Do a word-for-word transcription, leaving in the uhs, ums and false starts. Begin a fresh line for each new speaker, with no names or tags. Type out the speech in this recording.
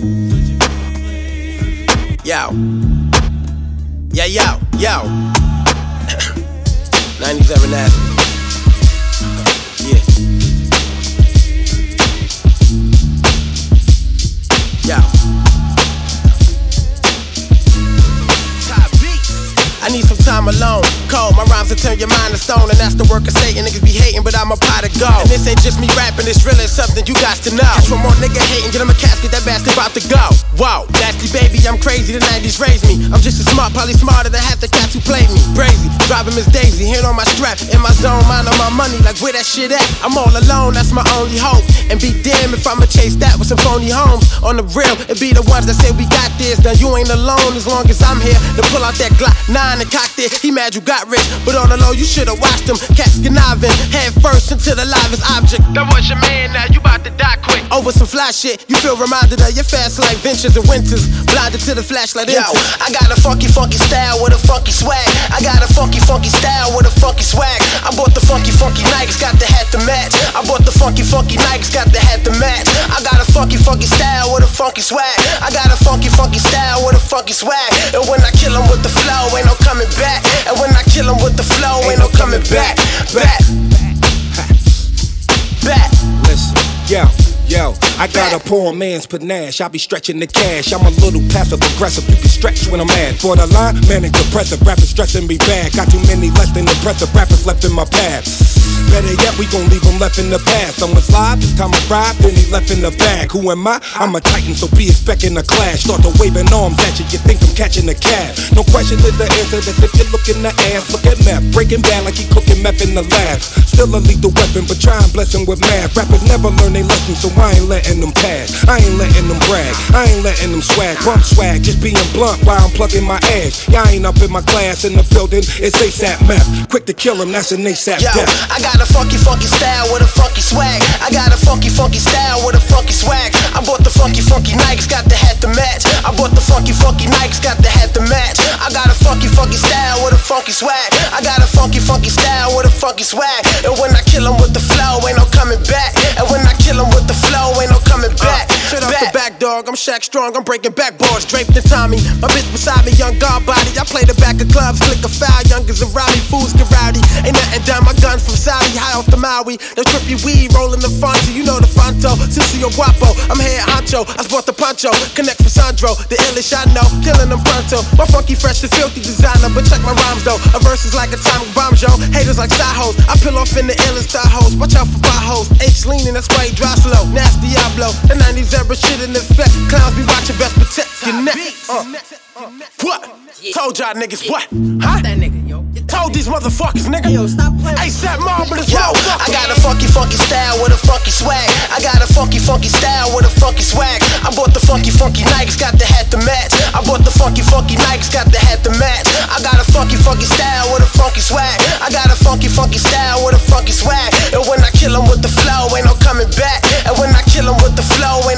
Yo. Yeah, yo, yo. ninety-seven Avenue. Yeah. Yo. I need some time alone. Cold, my rhymes will turn your mind to stone, and that's the work of Satan. Niggas be hating, but I'm a pot of gold. And this ain't just me rapping, it's really something you got to know. Catch one more nigga hating, get him a casket, that bastard about to go. Whoa, nasty baby, I'm crazy, the nineties raised me. I'm just as smart, probably smarter than half the cats who played me. Brazy, driving Miss Daisy, hand on my strap, in my zone, mind on my money, like where that shit at? I'm all alone, that's my only hope. And be damned if I'ma chase that with some phony homes. On the real, it be the ones that say we got this. Now you ain't alone as long as I'm here to pull out that Glock nine and cock it. He mad you got rich, but on the low you should've watched him. Cats conniving, head first into the livest object. That was your man, now you bout to die quick. Over some fly shit, you feel reminded of your fast like ventures and winters. Blinded to the flashlight. Yo, I got a funky, funky style with a funky swag. I got a funky, funky style with a funky swag. I bought the funky, funky Nikes, got the hat to match. I bought the funky, funky Nikes, got the hat to match. I got a funky, funky style with a funky swag. I got a funky, funky style with a funky swag. And when I kill 'em with the flow, ain't no coming back. And when I kill 'em with the flow, ain't no coming back. Back. Back.
Listen, yo. Yo, I got a poor man's panache. I be stretching the cash. I'm a little passive aggressive. You can stretch when I'm mad. For the line, manic depressive. Rappers stressing me bad. Got too many less than impressive rappers left in my path. Better yet, we gon' leave them left in the past. Someone's live, this time I ride, then he left in the bag. Who am I? I'm a titan, so be expecting a clash. Start to waving arms at you, you think I'm catching a cab. No question is the answer, that's if you look in the ass. Look at meth, breaking bad like he cooking meth in the lab. Still a lethal weapon, but try and bless him with math. Rappers never learn they lessons, so I ain't letting them pass. I ain't letting them brag, I ain't letting them swag. Bump swag, just being blunt while I'm plugging my ass. Y'all ain't up in my class in the building, it's ASAP meth. Quick to kill him, that's an ASAP
Yo,
death.
I got a funky, funky style with a funky swag. I got a funky, funky style with a funky swag. I bought the funky, funky Nikes, got the hat to match. I bought the funky, funky Nikes, got the hat to match. I got a funky, funky style with a funky swag. I got a funky, funky style with a funky swag. And when I kill 'em with the flow, ain't no coming back. And when I kill 'em with the flow, ain't no coming back. Uh, straight off the back, dog, I'm Shaq Strong, I'm breaking backboards, draped in Tommy. My bitch beside me, young guard body. I play the back of clubs, click a foul, youngers and rowdy, fools get rowdy. Ain't nothing done, my guns from Saudi, high off the Maui. The trippy weed, rolling the Fonzie, you know the Fonto. Sissy or Guapo, I'm head honcho. I sport the poncho, connect for Sandro, the illish I know, killing them pronto. My funky, fresh, and filthy designer, but check my rhymes though. A verse is like atomic bomb, yo. Haters like side hoes, I peel off in the illest star hoes. Watch out for potholes, H leaning, that's why he drives slow. Nasty Diablo, the nineties era shit in effect. Clowns be watching, best protect your neck. Uh. What? Told y'all niggas what? Huh?
That nigga, yo.
Told these motherfuckers, nigga.
Yo, stop playing.
ASAP Marble is yo. I got a funky, funky style with a funky swag. I got a funky, funky style with a funky swag. I bought the funky, funky Nikes, got the hat to match. I bought the funky, funky Nikes, got the hat to match. I got a funky, funky style with a funky swag. I got a funky, funky style with a funky swag. And when I kill 'em with the flow, ain't no coming back. And when I kill 'em with the flow,